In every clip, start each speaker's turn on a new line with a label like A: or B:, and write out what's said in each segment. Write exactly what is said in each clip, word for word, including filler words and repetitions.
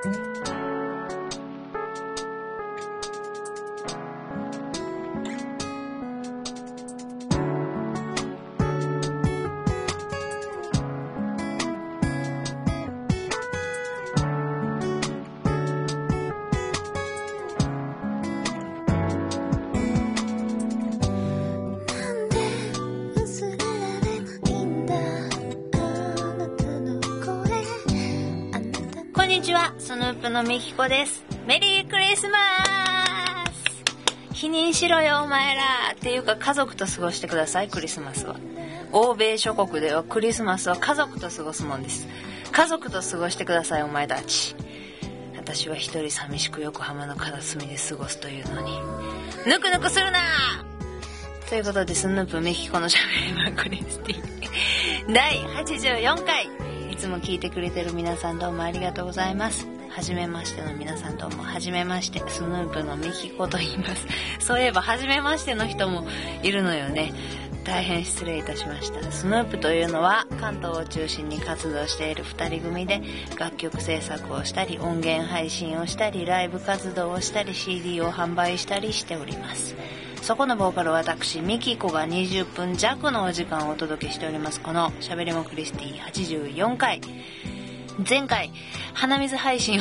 A: スヌープのみきこです。メリークリスマス。否認しろよお前らっていうか、家族と過ごしてください。クリスマスは欧米諸国ではクリスマスは家族と過ごすもんです。家族と過ごしてくださいお前たち。私は一人寂しく横浜の片隅で過ごすというのにぬくぬくするなということで、スヌープみきこのしゃべりまくりスティだいはちじゅうよんかい。いつも聞いてくれてる皆さんどうもありがとうございます。はじめましての皆さんどうもはじめまして。スヌープのみきこと言います。そういえばはじめましての人もいるのよね。大変失礼いたしました。スヌープというのは関東を中心に活動しているふたり組で、楽曲制作をしたり音源配信をしたりライブ活動をしたり シーディー を販売したりしております。そこのボーカル私ミキコがにじゅっぷん弱のお時間をお届けしております。このしゃべりもクリスティはちじゅうよんかい。前回鼻水配信を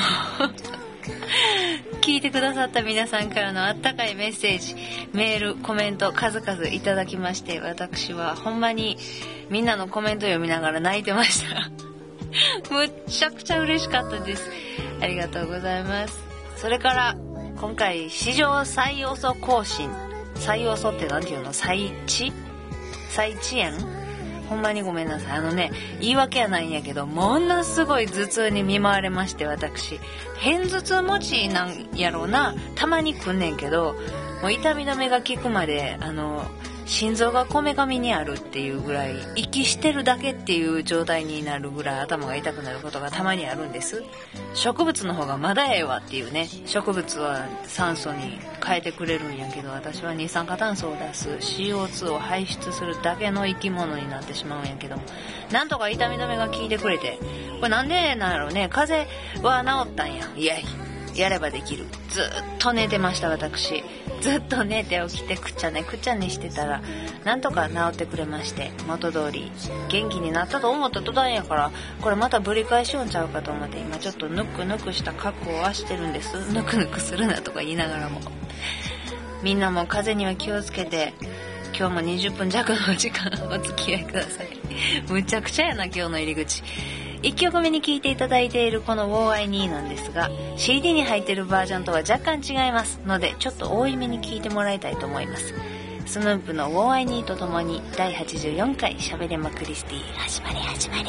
A: 聞いてくださった皆さんからのあったかいメッセージ、メール、コメント数々いただきまして、私はほんまにみんなのコメント読みながら泣いてましたむっちゃくちゃ嬉しかったです。ありがとうございます。それから今回史上最遅更新、最遅ってなんていうの、最遅最遅延、ほんまにごめんなさい。あのね、言い訳はないんやけど、ものすごい頭痛に見舞われまして、私偏頭痛持ちなんやろうな。たまに来んねんけど、もう痛み止めが効くまであの心臓がこめかみにあるっていうぐらい、息してるだけっていう状態になるぐらい頭が痛くなることがたまにあるんです。植物の方がまだええわっていうね。植物は酸素に変えてくれるんやけど、私は二酸化炭素を出す シーオーツー を排出するだけの生き物になってしまうんやけど、なんとか痛み止めが効いてくれて、これなんでなんやろうね。風邪は治ったんや。いやいやればできる。ずっと寝てました私。ずっと寝て起きてくっちゃねくっちゃねしてたら、なんとか治ってくれまして、元通り元気になったと思った途端やから、これまたぶり返しよんちゃうかと思って、今ちょっとぬくぬくした格好はしてるんです。ぬくぬくするなとか言いながらも。みんなも風邪には気をつけて、今日もにじゅっぷん弱のお時間お付き合いくださいむちゃくちゃやな今日の入り口。いっきょくめに聴いていただいているこの ウォーアイニー なんですが、 シーディー に入っているバージョンとは若干違いますので、ちょっと多いめに聴いてもらいたいと思います。スヌープの ウォーアイニー とともにだいはちじゅうよんかいしゃべりまクリスティ始まり始まり。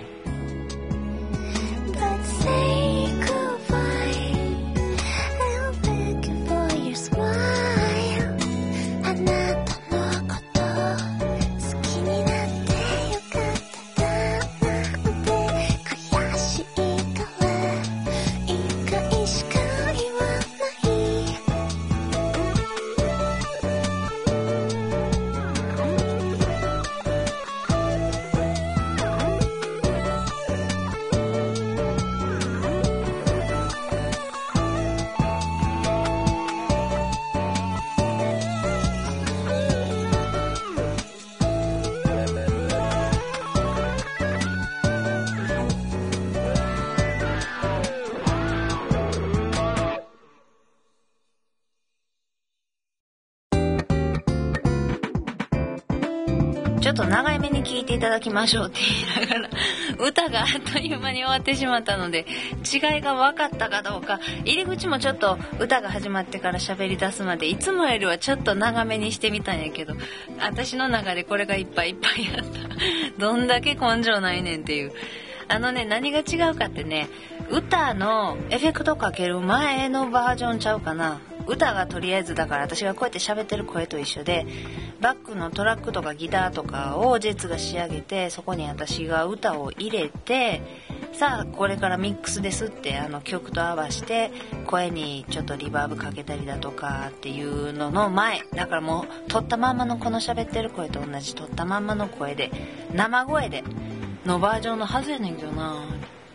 A: ちょっと長い目に聞いていただきましょうって言いながら歌があっという間に終わってしまったので、違いが分かったかどうか。入り口もちょっと歌が始まってから喋り出すまでいつもよりはちょっと長めにしてみたんやけど、私の中でこれがいっぱいいっぱいやったどんだけ根性ないねんっていう。あのね、何が違うかってね、歌のエフェクトかける前のバージョンちゃうかな。歌がとりあえずだから私がこうやって喋ってる声と一緒で、バックのトラックとかギターとかをジェッツが仕上げて、そこに私が歌を入れて、さあこれからミックスですってあの曲と合わせて声にちょっとリバーブかけたりだとかっていうのの前だから、もう撮ったまんまのこの喋ってる声と同じ撮ったまんまの声で生声でのバージョンのはずやねんけどな。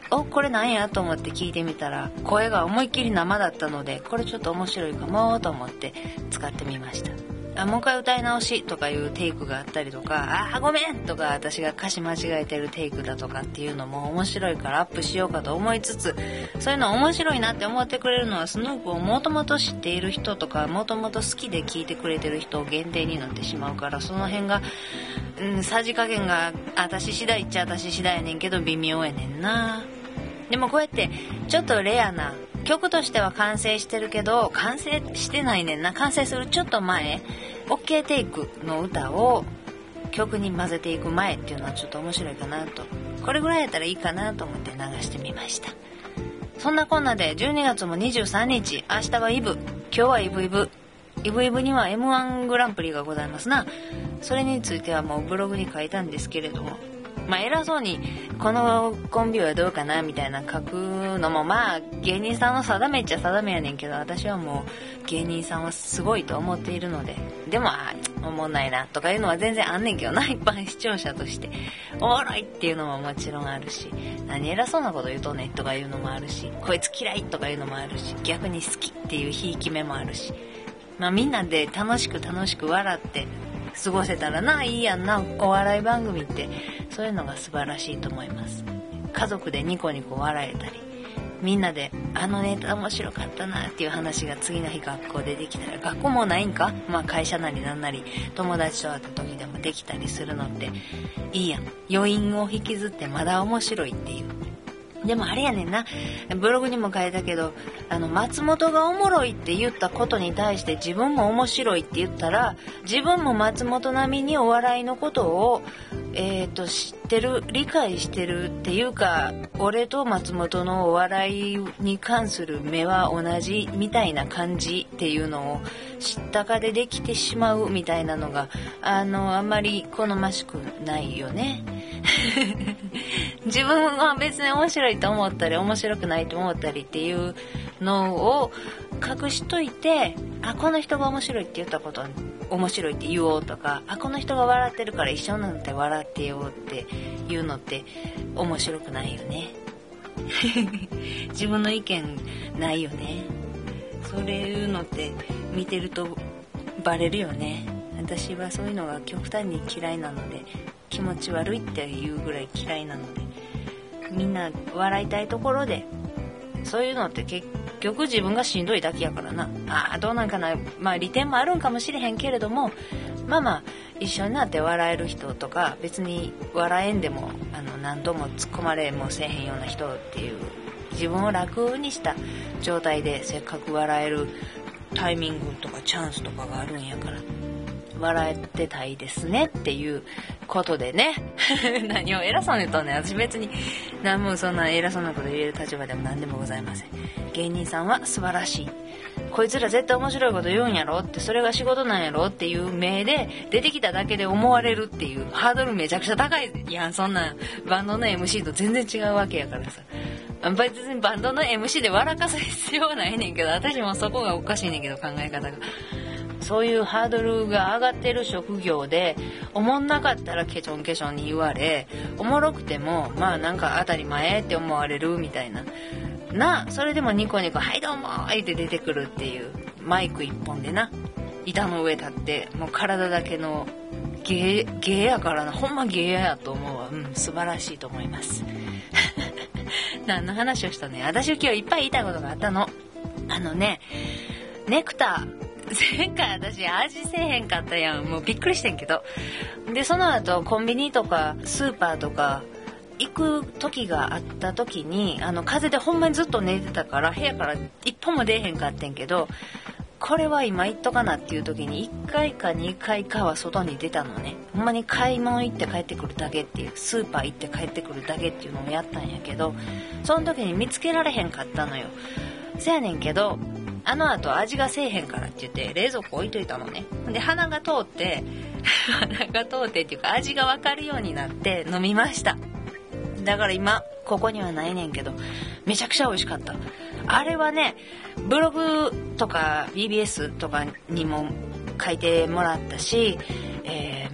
A: おこれなんやと思って聞いてみたら声が思いっきり生だったので、これちょっと面白いかもと思って使ってみました。あもう一回歌い直しとかいうテイクがあったりとか、あごめんとか私が歌詞間違えてるテイクだとかっていうのも面白いからアップしようかと思いつつ、そういうの面白いなって思ってくれるのはスヌープをもともと知っている人とかもともと好きで聴いてくれてる人限定になってしまうから、その辺が、うん、さじ加減が私次第っちゃ私次第やねんけど微妙やねんな。でもこうやってちょっとレアな曲としては完成してるけど完成してないねんな、完成するちょっと前 OK テイクの歌を曲に混ぜていく前っていうのはちょっと面白いかなと、これぐらいやったらいいかなと思って流してみました。そんなこんなでじゅうにがつもにじゅうさんにち、明日はイブ、今日はイブイブイブイブには エムワン グランプリがございますな。それについてはもうブログに書いたんですけれども、まあ偉そうにこのコンビはどうかなみたいな書くのもまあ芸人さんの定めっちゃ定めやねんけど、私はもう芸人さんはすごいと思っているので、でもあおもんないなとかいうのは全然あんねんけどな、一般視聴者としておもろいっていうのももちろんあるし、何偉そうなこと言うとんねんとかいうのもあるし、こいつ嫌いとかいうのもあるし、逆に好きっていうひいき目もあるし、まあみんなで楽しく楽しく笑って過ごせたらないいやんな、お笑い番組ってそういうのが素晴らしいと思います。家族でニコニコ笑えたり、みんなであのネタ面白かったなっていう話が次の日学校でできたら、学校もないんか、まあ会社なりなんなり友達と会った時でもできたりするのっていいやん。余韻を引きずってまだ面白いっていう。でもあれやねんな、ブログにも書いたけど、あの松本がおもろいって言ったことに対して自分も面白いって言ったら、自分も松本並みにお笑いのことをえーと知ってる、理解してるっていうか、俺と松本のお笑いに関する目は同じみたいな感じっていうのを知ったかでできてしまうみたいなのがあのあんまり好ましくないよね。自分は別に面白いと思ったり面白くないと思ったりっていうのを隠しといて、あこの人が面白いって言ったことは面白いって言おうとか、あこの人が笑ってるから一緒になって笑ってよっていうのって面白くないよね。自分の意見ないよね。そういうのって見てるとバレるよね。私はそういうのが極端に嫌いなので、気持ち悪いっていうぐらい嫌いなので、みんな笑いたいところで、そういうのって結局自分がしんどいだけやからな。ああどうなんかな、まあ利点もあるんかもしれへんけれども、まあまあ一緒になって笑える人とか、別に笑えんでもあの何度も突っ込まれもせえへんような人っていう、自分を楽にした状態でせっかく笑えるタイミングとかチャンスとかがあるんやから、笑えてたいですねっていうことでね。何を偉そうに言うとね、私別に何もそんな偉そうなこと言える立場でも何でもございません。芸人さんは素晴らしい、こいつら絶対面白いこと言うんやろって、それが仕事なんやろっていう目で出てきただけで思われるっていうハードルめちゃくちゃ高いやん。そんなバンドの エムシー と全然違うわけやからさ、別にバンドの エムシー で笑かす必要はないねんけど、私もそこがおかしいねんけど、考え方がそういうハードルが上がってる職業で、おもんなかったらケチョンケチョンに言われ、おもろくてもまあなんか当たり前って思われるみたいなな、それでもニコニコはいどうもーって出てくるっていう、マイク一本でな板の上立ってもう体だけの芸芸やからな、ほんま芸やと思うわ。うん素晴らしいと思います。何の話をしたね。私今日いっぱい言いたいことがあったの。あのね、ネクター前回私味せえへんかったやん。もうびっくりしてんけど。でその後コンビニとかスーパーとか行く時があった時に、あの風邪でほんまにずっと寝てたから部屋から一歩も出えへんかってんけど、これは今行っとかなっていう時にいっかいかにかいかは外に出たのね。ほんまに買い物行って帰ってくるだけっていう、スーパー行って帰ってくるだけっていうのをやったんやけど、その時に見つけられへんかったのよ。せやねんけどあの後味がせえへんからって言って冷蔵庫置いといたのね。で鼻が通って鼻が通ってっていうか味が分かるようになって飲みました。だから今ここにはないねんけどめちゃくちゃ美味しかった。あれはねブログとか ビービーエス とかにも書いてもらったし、えー、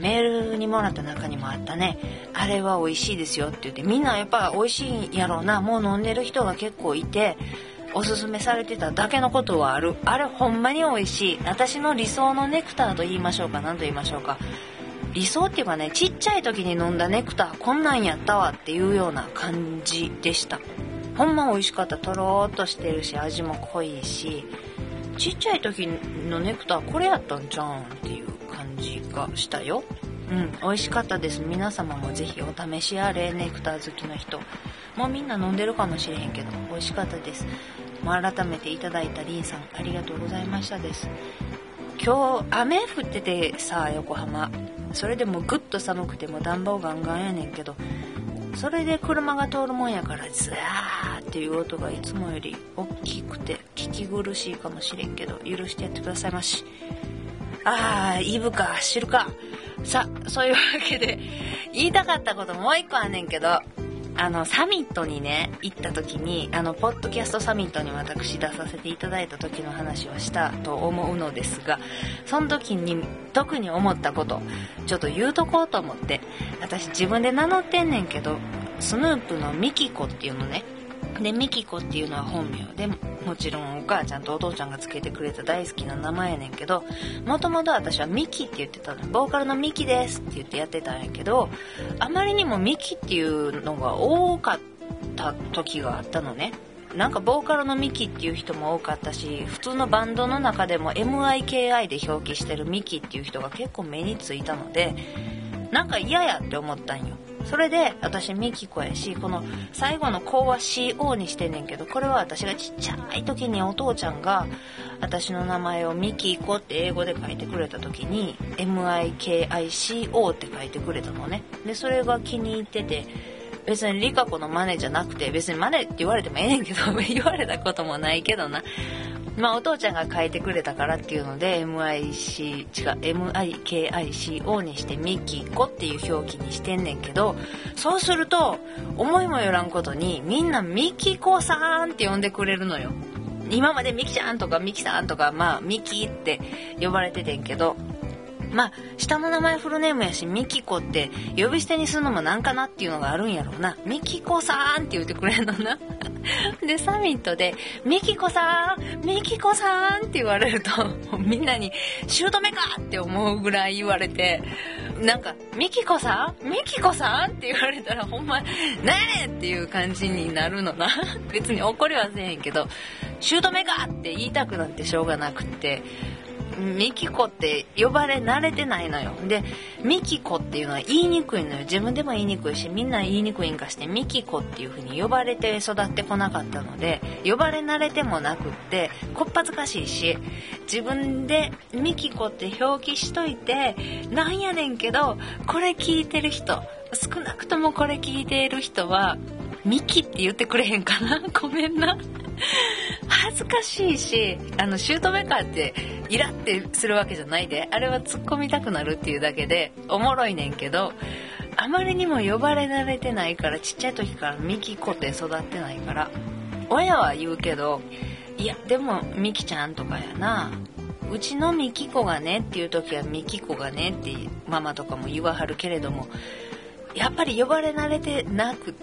A: メールにもらった中にもあったね。あれは美味しいですよって言って、みんなやっぱ美味しいんやろうな、もう飲んでる人が結構いておすすめされてただけのことはある。あれほんまに美味しい。私の理想のネクターと言いましょうか、何と言いましょうか、理想っていうかね、ちっちゃい時に飲んだネクターこんなんやったわっていうような感じでした。ほんま美味しかった。とろーっとしてるし味も濃いし、ちっちゃい時のネクターこれやったんじゃんっていう感じがしたよ。うん、美味しかったです。皆様もぜひお試しあれ。ネクター好きの人もうみんな飲んでるかもしれへんけど美味しかったです。もう改めていただいたりんさんありがとうございましたです。今日雨降っててさ、横浜それでもぐっと寒くても暖房ガンガンやねんけど、それで車が通るもんやからズーっていう音がいつもより大きくて聞き苦しいかもしれんけど許してやってくださいまし。あーイブか知るか。さあそういうわけで言いたかったこともう一個あんねんけど、あのサミットにね行った時に、あのポッドキャストサミットに私出させていただいた時の話をしたと思うのですが、その時に特に思ったことちょっと言うとこうと思って、私自分で名乗ってんねんけどスヌープのミキコっていうのね。でミキコっていうのは本名で、もちろんお母ちゃんとお父ちゃんがつけてくれた大好きな名前やねんけど、もともと私はミキって言ってたの。ボーカルのミキですって言ってやってたんやけど、あまりにもミキっていうのが多かった時があったのね。なんかボーカルのミキっていう人も多かったし、普通のバンドの中でも エムアイケーアイ で表記してるミキっていう人が結構目についたので、なんか嫌やって思ったんよ。それで私ミキコやし、この最後のコは シーオー にしてんねんけど、これは私がちっちゃい時にお父ちゃんが私の名前をミキコって英語で書いてくれた時に エムアイケーアイシーオー って書いてくれたのね。でそれが気に入ってて、別にリカコのマネじゃなくて、別にマネって言われてもええねんけど言われたこともないけどな、まあお父ちゃんが書いてくれたからっていうので エムアイシー 違う エムアイケーアイシーオー にしてミキコっていう表記にしてんねんけど、そうすると思いもよらんことにみんなミキコさんって呼んでくれるのよ。今までミキちゃんとかミキさんとか、まあミキって呼ばれててんけど、まあ下の名前フルネームやしミキコって呼び捨てにするのもなんかなっていうのがあるんやろうな。ミキコさんって言ってくれるのなでサミットでミキコさんミキコさんって言われるとみんなに姑かって思うぐらい言われて、なんかミキコさんミキコさんって言われたらほんまなんやねんっていう感じになるのな別に怒りはせへんけど姑かって言いたくなってしょうがなくって、ミキコって呼ばれ慣れてないのよ。でミキコっていうのは言いにくいのよ。自分でも言いにくいしみんな言いにくいんかしてミキコっていう風に呼ばれて育ってこなかったので、呼ばれ慣れてもなくってこっぱずかしいし、自分でミキコって表記しといてなんやねんけど、これ聞いてる人、少なくともこれ聞いている人はミキって言ってくれへんかなごめんな恥ずかしいし、あの姑かってイラってするわけじゃないで、あれは突っ込みたくなるっていうだけでおもろいねんけど、あまりにも呼ばれ慣れてないから、ちっちゃい時からミキコって育ってないから、親は言うけど、いやでもミキちゃんとかやな、うちのミキコがねっていう時はミキコがねってママとかも言わはるけれども、やっぱり呼ばれ慣れてなくって、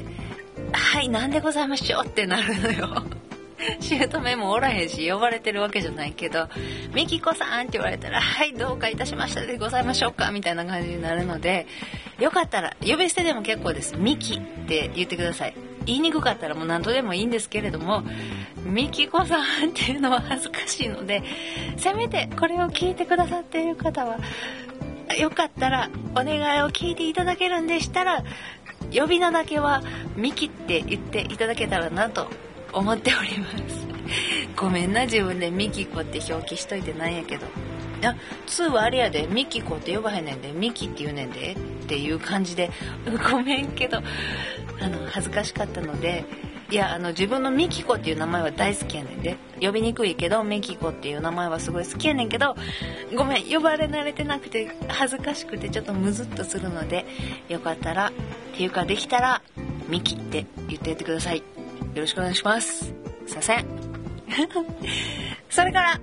A: はいなんでございましょうってなるのよ姑もおらへんし呼ばれてるわけじゃないけど、ミキコさんって言われたらはいどうかいたしましたでございましょうかみたいな感じになるので、よかったら呼び捨てでも結構です。ミキって言ってください。言いにくかったらもう何とでもいいんですけれども、ミキコさんっていうのは恥ずかしいので、せめてこれを聞いてくださっている方はよかったらお願いを聞いていただけるんでしたら、呼び名だけはミキって言っていただけたらなと思っておりますごめんな、自分でミキコって表記しといてなんやけど、あ、ツーはあれやでミキコって呼ばへんねんでミキって言うねんでっていう感じでごめんけど、あの恥ずかしかったので、いやあの自分のミキコっていう名前は大好きやねんで、呼びにくいけどミキコっていう名前はすごい好きやねんけど、ごめん呼ばれ慣れてなくて恥ずかしくてちょっとムズっとするので、よかったらっていうかできたらミキって言ってやってください。よろしくお願いします。すいませんそれから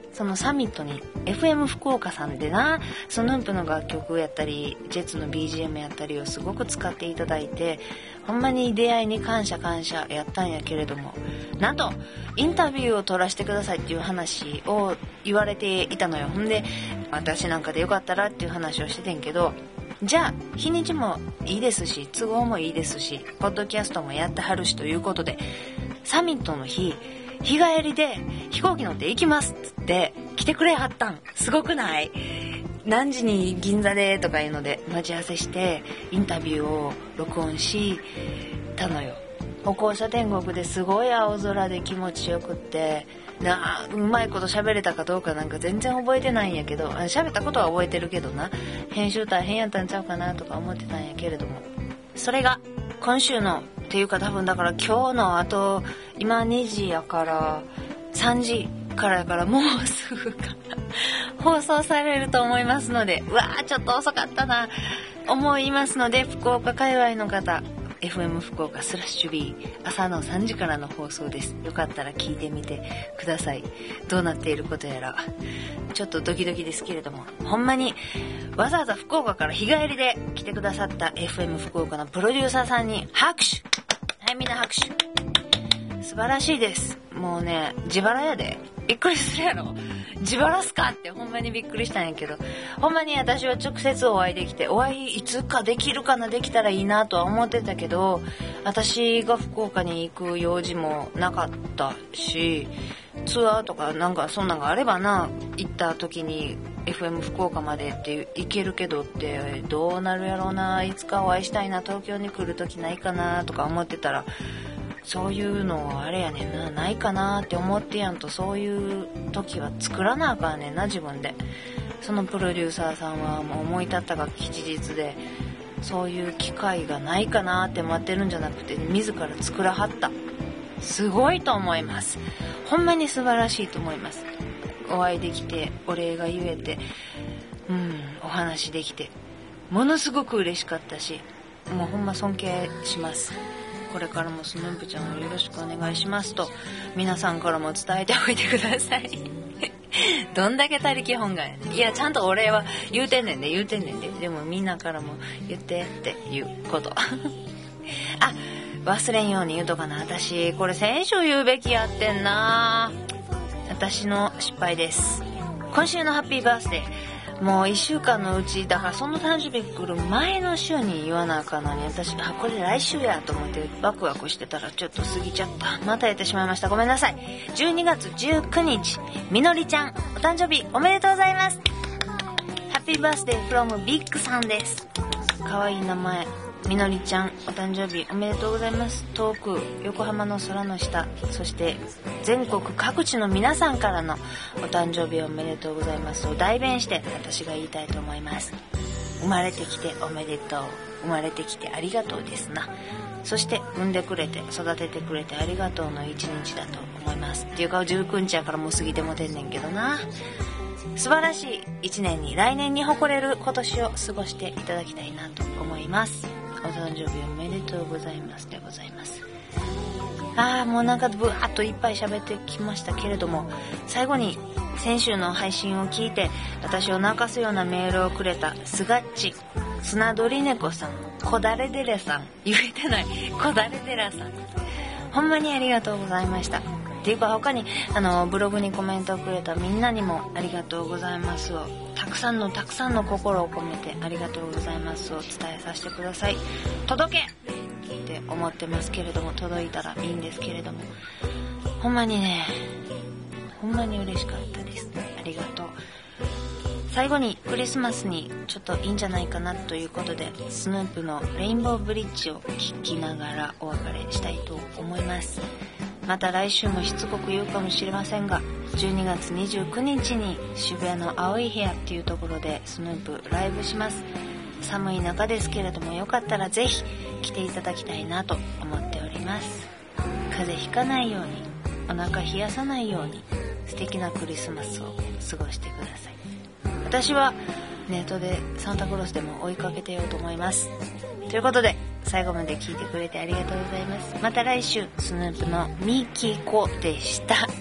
A: そのサミットに エフエム 福岡さんでな、スヌープの楽曲やったりジェッツの ビージーエム やったりをすごく使っていただいて、ほんまに出会いに感謝感謝やったんやけれども、なんとインタビューを取らせてくださいっていう話を言われていたのよ。ほんで私なんかでよかったらっていう話をしててんけど、じゃあ日にちもいいですし都合もいいですしポッドキャストもやってはるしということで、サミットの日日帰りで飛行機乗って行きますって来てくれはったん。すごくない？何時に銀座でとかいうので待ち合わせしてインタビューを録音したのよ。歩行者天国ですごい青空で気持ちよくってな、うまいこと喋れたかどうかなんか全然覚えてないんやけど、喋ったことは覚えてるけどな、編集大変やったんちゃうかなとか思ってたんやけれども、それが今週のっていうか多分だから今日のあと今にじやからさんじからやからもうすぐか放送されると思いますので、うわーちょっと遅かったな思いますので、福岡界隈の方エフエム 福岡スラッシュ B 朝のさんじからの放送です。よかったら聞いてみてください。どうなっていることやらちょっとドキドキですけれども、ほんまにわざわざ福岡から日帰りで来てくださった エフエム 福岡のプロデューサーさんに拍手。はい、みんな拍手。素晴らしいです。もうね自腹やで、びっくりするやろ、自腹っすかってほんまにびっくりしたんやけど、ほんまに私は直接お会いできて、お会いいつかできるかな、できたらいいなとは思ってたけど、私が福岡に行く用事もなかったし、ツアーとかなんかそんなんがあればな、行った時に エフエム 福岡までって行けるけどってどうなるやろうな、いつかお会いしたいな、東京に来る時ないかなとか思ってたら、そういうのあれやねんな、ないかなって思ってやんと、そういう時は作らなあかんねんな自分で。そのプロデューサーさんはもう思い立ったが吉日で、そういう機会がないかなって待ってるんじゃなくて自ら作らはった。すごいと思います。ほんまに素晴らしいと思います。お会いできてお礼が言えて、うんお話できてものすごく嬉しかったし、もうほんま尊敬します。これからもスヌープちゃんをよろしくお願いしますと皆さんからも伝えておいてくださいどんだけ他力本願やねん。いやちゃんとお礼は言うてんねんで言うてんねんで、でもみんなからも言ってっていうことあ、忘れんように言うとかな、私これ先週言うべきやってんな、私の失敗です。今週のハッピーバースデーもういっしゅうかんのうちだから、その誕生日来る前の週に言わなあかんのに、私あこれ来週やと思ってワクワクしてたらちょっと過ぎちゃった。またやってしまいました、ごめんなさい。じゅうにがつじゅうくにちみのりちゃんお誕生日おめでとうございます。ハッピーバースデーフロムビッグさんです。かわいい名前、みのりちゃんお誕生日おめでとうございます。遠く横浜の空の下、そして全国各地の皆さんからのお誕生日おめでとうございますを代弁して私が言いたいと思います。生まれてきておめでとう、生まれてきてありがとうですな。そして産んでくれて育ててくれてありがとうの一日だと思います。っていうかじゅうくにちやからもう過ぎてもてんねんけどな。素晴らしい一年に、来年に誇れる今年を過ごしていただきたいなと思います。お誕生日おめでとうございますでございます。あーもうなんかぶわっといっぱい喋ってきましたけれども、最後に先週の配信を聞いて私を泣かすようなメールをくれたすがっち、砂鳥猫さん、こだれデレさん、言えてないこだれデラさん、ほんまにありがとうございました。っていうか他にあのブログにコメントをくれたみんなにもありがとうございますを、たくさんのたくさんの心を込めてありがとうございますを伝えさせてください。届けって思ってますけれども、届いたらいいんですけれども、ほんまにねほんまに嬉しかったです。ありがとう。最後にクリスマスにちょっといいんじゃないかなということで、スヌープのレインボーブリッジを聴きながらお別れしたいと思います。また来週もしつこく言うかもしれませんが、じゅうにがつにじゅうくにちに渋谷の青い部屋っていうところでスヌープライブします。寒い中ですけれども、よかったらぜひ来ていただきたいなと思っております。風邪ひかないように、お腹冷やさないように、素敵なクリスマスを過ごしてください。私はネットでサンタクロースでも追いかけてようと思います。ということで最後まで聞いてくれてありがとうございます。また来週、スヌープのミキコでした。